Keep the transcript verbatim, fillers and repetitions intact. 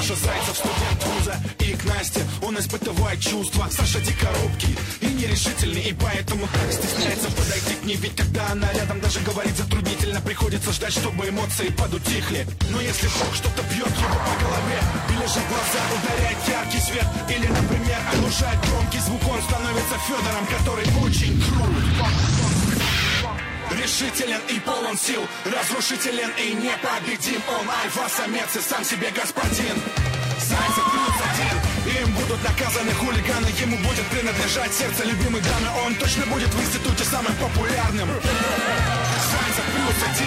Саша Зайцев, студент вуза, и к Насте он испытывает чувства. Саша дико робкий и нерешительный, и поэтому так стесняется подойти к ней. Ведь когда она рядом, даже говорить затруднительно, приходится ждать, чтобы эмоции подутихли. Но если вдруг что-то бьет его по голове, или же в глаза ударяет яркий свет, или, например, оглушает громкий звук, он становится Федором, который очень крут. Решителен и полон сил, разрушителен и непобедим. Он альфа-самец и сам себе господин. Зайцев плюс один. Им будут наказаны хулиганы, ему будет принадлежать сердце любимой дамы. Он точно будет в институте самым популярным. Зайцев плюс один.